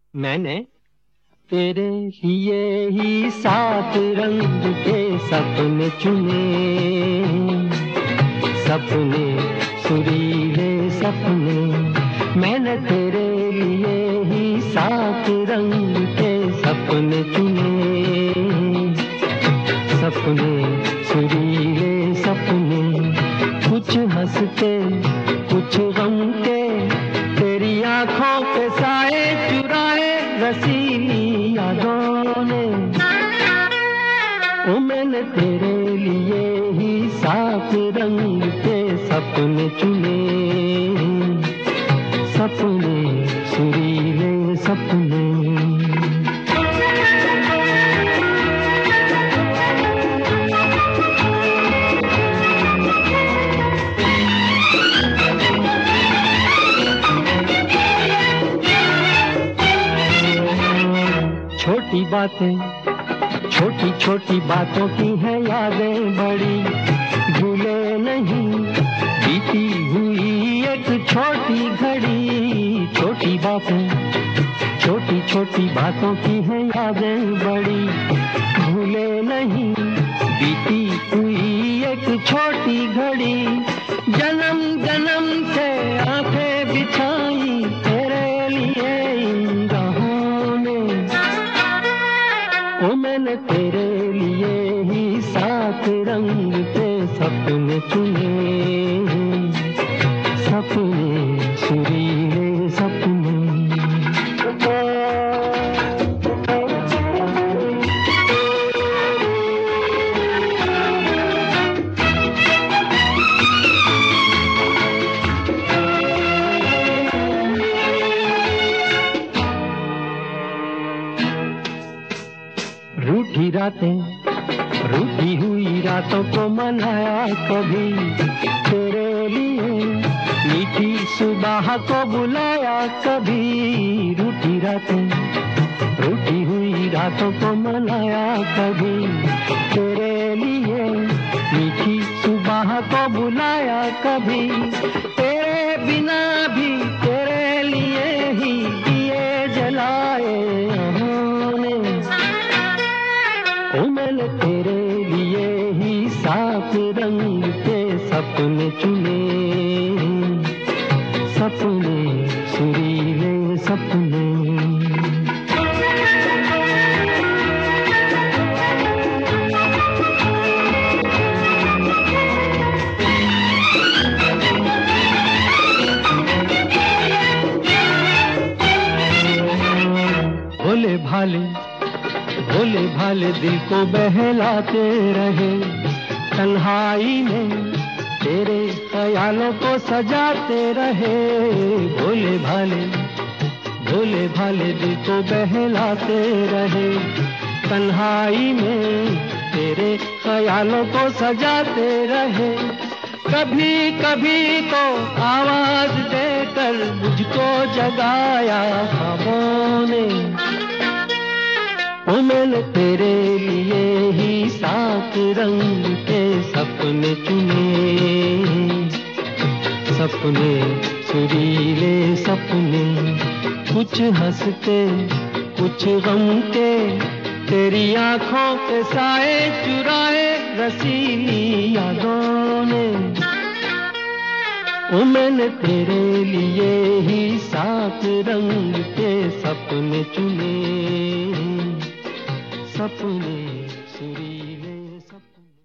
मैंने तेरे लिए ही 7 रंग के सपने चुने, सपने सुरीले सपने। मैंने तेरे लिए ही 7 रंग के सपने चुने, सपने सुरीले सपने। कुछ हंसते कुछ गम के, तेरी आंखों के साए चुराए रसीली यादों ने। ओ मैंने तेरे लिए ही 7 रंग के सपने चुने, सपने सुरीले सपने। छोटी बातें, छोटी छोटी बातों की है यादें बड़ी, भूले नहीं बीती हुई एक छोटी घड़ी। छोटी बातें, छोटी छोटी बातों की है यादें बड़ी, भूले नहीं बीती हुई एक छोटी घड़ी। जन्म जन्म से आंखें बिछाई तेरे लिए इन राहों ने। ओ मैंने तेरे लिए ही 7 रंग के सपने चुने, सपने सुरीले सपने। रूठी रातें, रूठी हुई रातों को मनाया कभी तेरे लिए, मीठी सुबह को बुलाया कभी। रूठी रातें, रूठी हुई रातों को मनाया कभी तेरे लिए, मीठी सुबह को बुलाया कभी। तेरे बिना भी तेरे लिए ही दिए जलाए हमने। ओ मैंने तेरे लिए ही 7 रंग के सपने चुने, सपने सुरीले सपने। भोले भाले, भोले भाले दिल को बहलाते रहे, तन्हाई में तेरे ख्यालों को सजाते रहे। भोले भाले, भोले भाले दिल को बहलाते रहे, तन्हाई में तेरे ख्यालों को सजाते रहे। कभी कभी तो आवाज देकर मुझको जगाया ख्वाबों ने। ओ मैंने तेरे लिए ही 7 रंग के सपने चुने, सपने सुरीले सपने। कुछ हंसते कुछ गम के, तेरी आंखों के साए चुराए रसीली यादों ने। ओ मैंने तेरे लिए ही 7 रंग के सपने चुने, सपने सुरीले सपने।